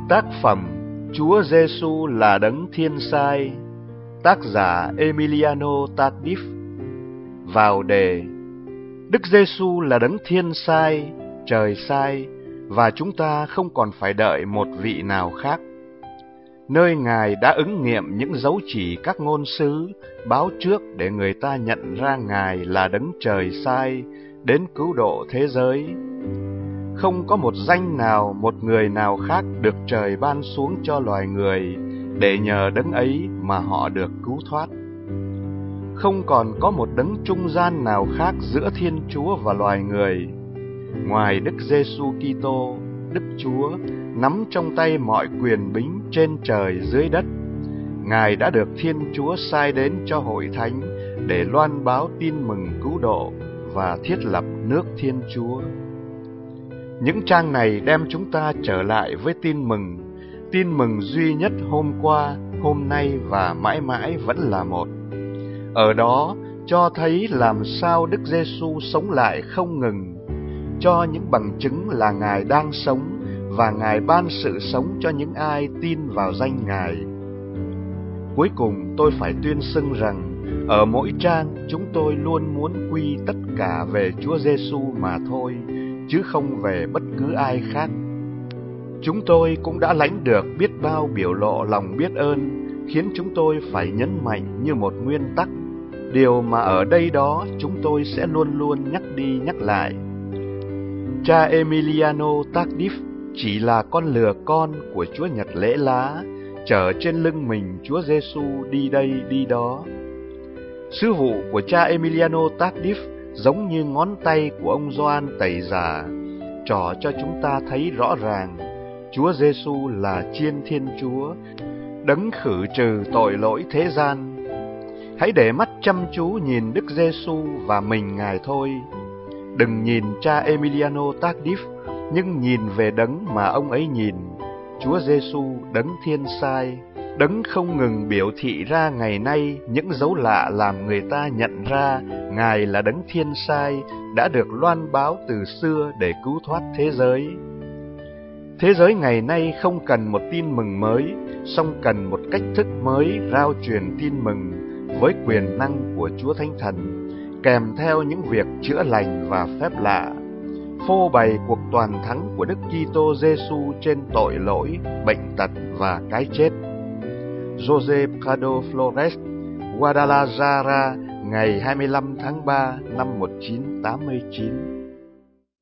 Tác phẩm Chúa Giêsu là đấng thiên sai. Tác giả Emiliano Tardif. Vào đề: Đức Giêsu là đấng thiên sai, trời sai, và chúng ta không còn phải đợi một vị nào khác. Nơi Ngài đã ứng nghiệm những dấu chỉ các ngôn sứ báo trước để người ta nhận ra Ngài là đấng trời sai đến cứu độ thế giới. Không có một danh nào, một người nào khác được trời ban xuống cho loài người để nhờ đấng ấy mà họ được cứu thoát. Không còn có một đấng trung gian nào khác giữa Thiên Chúa và loài người, ngoài Đức Giêsu Kitô, Đức Chúa, nắm trong tay mọi quyền bính trên trời dưới đất. Ngài đã được Thiên Chúa sai đến cho hội thánh để loan báo tin mừng cứu độ và thiết lập nước Thiên Chúa. Những trang này đem chúng ta trở lại với tin mừng duy nhất hôm qua, hôm nay và mãi mãi vẫn là một. Ở đó cho thấy làm sao Đức Giêsu sống lại không ngừng, cho những bằng chứng là Ngài đang sống và Ngài ban sự sống cho những ai tin vào danh Ngài. Cuối cùng tôi phải tuyên xưng rằng ở mỗi trang chúng tôi luôn muốn quy tất cả về Chúa Giêsu mà thôi, chứ không về bất cứ ai khác. Chúng tôi cũng đã lãnh được biết bao biểu lộ lòng biết ơn, khiến chúng tôi phải nhấn mạnh như một nguyên tắc, điều mà ở đây đó chúng tôi sẽ luôn luôn nhắc đi nhắc lại. Cha Emiliano Tardif chỉ là con lừa con của Chúa Nhật lễ lá, chở trên lưng mình Chúa Giêsu đi đây đi đó. Sứ vụ của cha Emiliano Tardif giống như ngón tay của ông Gioan Tẩy Giả, trỏ cho chúng ta thấy rõ ràng Chúa Giêsu là Chiên Thiên Chúa, đấng khử trừ tội lỗi thế gian. Hãy để mắt chăm chú nhìn Đức Giêsu và mình Ngài thôi. Đừng nhìn cha Emiliano Tardif, nhưng nhìn về đấng mà ông ấy nhìn, Chúa Giêsu đấng thiên sai, đấng không ngừng biểu thị ra ngày nay những dấu lạ làm người ta nhận ra Ngài là đấng thiên sai đã được loan báo từ xưa để cứu thoát thế giới. Thế giới ngày nay không cần một tin mừng mới, song cần một cách thức mới rao truyền tin mừng với quyền năng của Chúa Thánh Thần, kèm theo những việc chữa lành và phép lạ, phô bày cuộc toàn thắng của Đức Kitô Giêsu trên tội lỗi, bệnh tật và cái chết. José Prado Flores, Guadalajara, ngày 25 tháng 3 năm 1989.